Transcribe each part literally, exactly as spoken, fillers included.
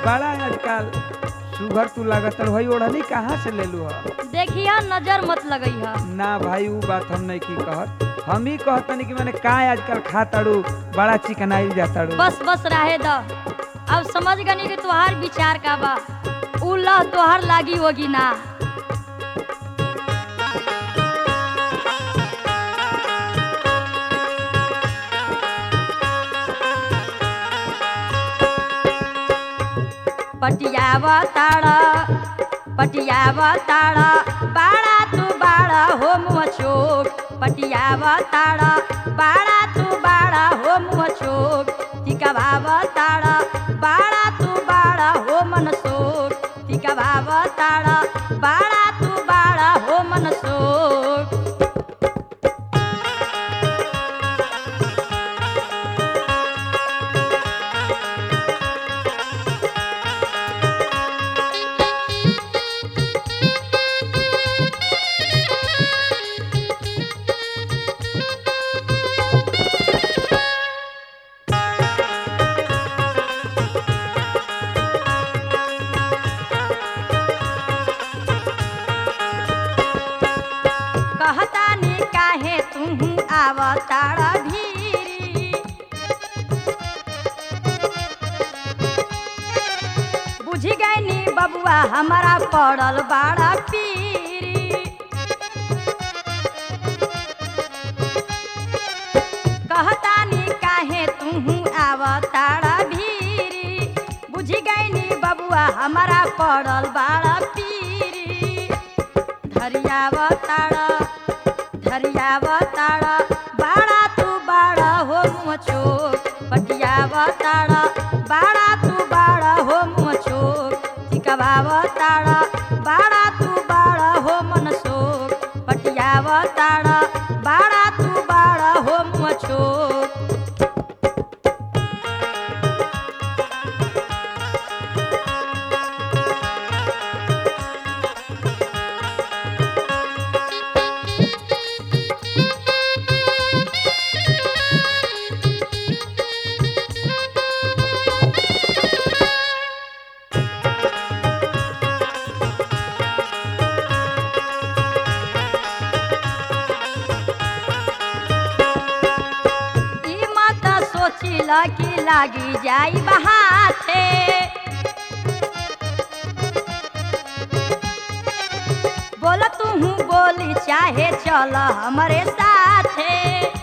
बड़ा आजकल सुगर तू लागत भाई ओढ़नी कहाँ से ले लू है? देखिया नजर मत लगई है। ना भाई वो बात हम नहीं की कहत, हम ही कहतनी कि मैंने का आजकल खा ताड़ू बड़ा चिकनाइल जाताड़ू। बस बस रहे द। अब समझ गनी कि तुहार विचार का बा। उल्लाह तुहार लागी होगी ना। पटियावा ताड़ा पटियावा ताड़ा बाड़ा तू बाड़ा हो मुँह चोक। पटियावा ताड़ा बाड़ा तू बाड़ा हो मुँह चोक। तिकवावा ताड़ा बाड़ा तू बाड़ा हो मन सोक। तिकवावा ताड़ा बाड़ा तू बाड़ा हो मन सोक। कहतानी काहे तुहू आवताड़ा भीरी। बुझी गईनी बबुआ हमारा पड़ल बाड़ा पीरी। कहतानी काहे तुहू आवताड़ा भीरी। बुझी गईनी बबुआ हमारा पड़ल बाड़ा पीरी। धरियावताड़ा धरियावताड़ा बाड़ा तू बाड़ा हो मुँह चोक। पटियावताड़ा बाड़ा तू बाड़ा हो मुँह चोक। तिकवावताड़ा बाड़ा तू बाड़ा हो मन सोक। पटियावताड़ा बाड़ा तू बाड़ा हो मुँह चोक। ई मत सोचिला कि लागी जाई बहाथे। बोल तूहू बोली चाहे चल हमरे साथे।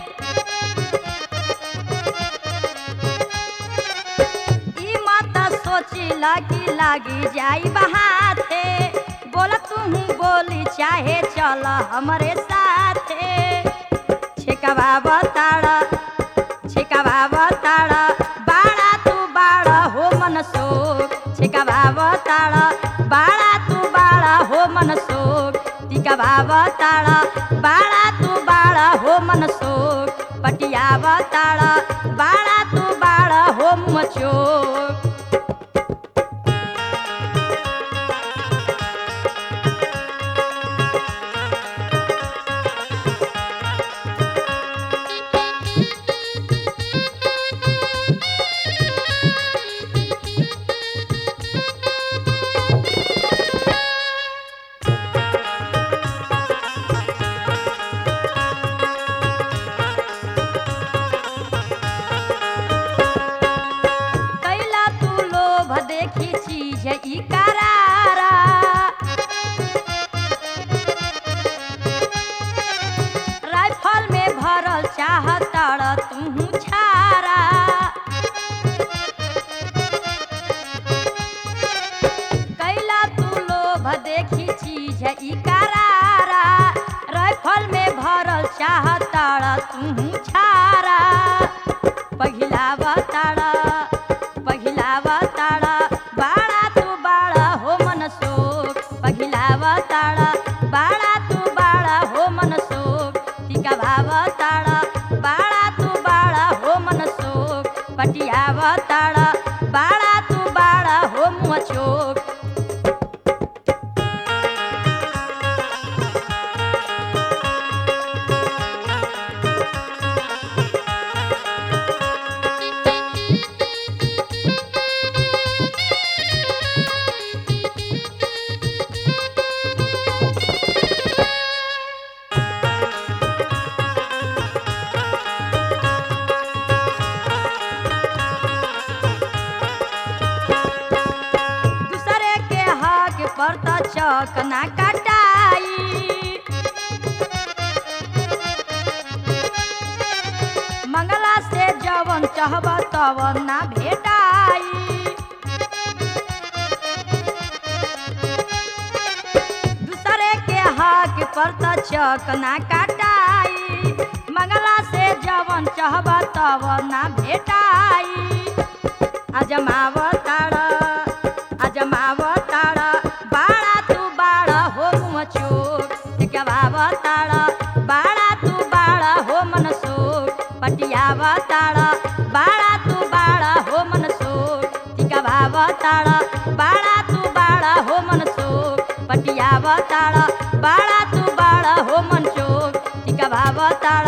ई मत सोचिला कि लागी जाई बहाथे। बोल तूहू बोली चाहे चल हमरे साथे। छेकवावताड़ा छेकवावताड़ा बाड़ा तू बाड़ा हो मन सोक। छेकवावताड़ा बाड़ा तू बाड़ा हो मन सोक। तिकवावताड़ा बाड़ा तू बाड़ा हो मन सोक। पटियावताड़ा बाड़ा तू बाड़ा हो मुँह चोक। कैला चक ना कटाई मंगला से जवन चाहब तवन ना भेटाई दूसरे के हक पर त चक ना कटाई मंगला से जवन चाहब तवन ना भेटाई अजमावताड़ अजमावताड़ बाड़ा तू बाड़ा हो मुँह चोक टिकवावताड़ बाड़ा तू बाड़ा हो मन सोक पटियावताड़ बाड़ा तू बाड़ा हो मन सोक टिकवावताड़ बाड़ा तू बाड़ा हो मन सोक पटियावताड़ बाड़ा तू बाड़ा हो मन चोक टिकवावताड़